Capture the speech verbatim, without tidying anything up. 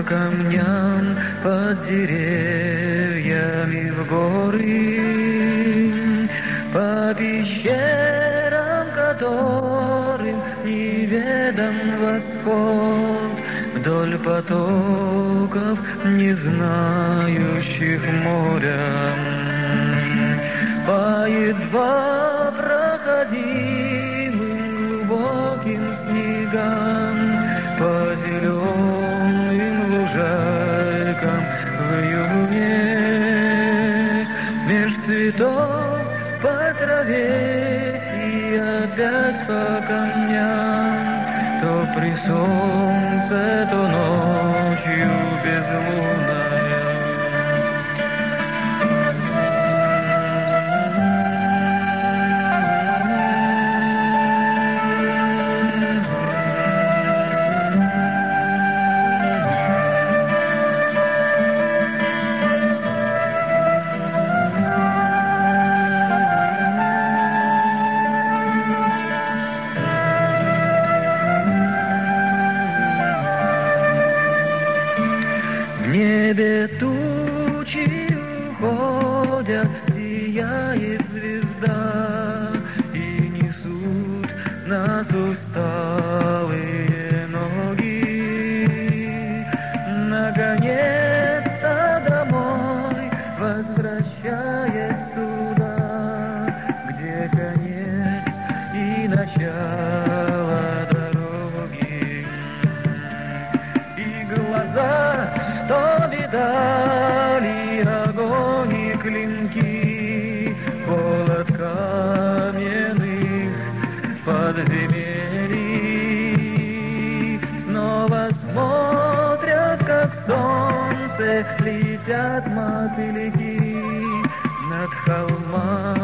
камням, под деревьями в горы, по пещерам, которым неведом восход, вдоль потоков, не знающих моря, по едва проходимым глубоким снегам, по зеленым лужайкам в июне, меж цветов по траве и опять по камням, то при солнце, то ночью безлунная. В небе тучи уходят, сияет звезда, и несут нас усталые ноги. Наконец-то домой, возвращаясь туда, где конец и начало дороги. И глаза, что видали огонь и клинки, холод каменных подземелий, снова смотрят, как солнце летят мотыльки над холмами.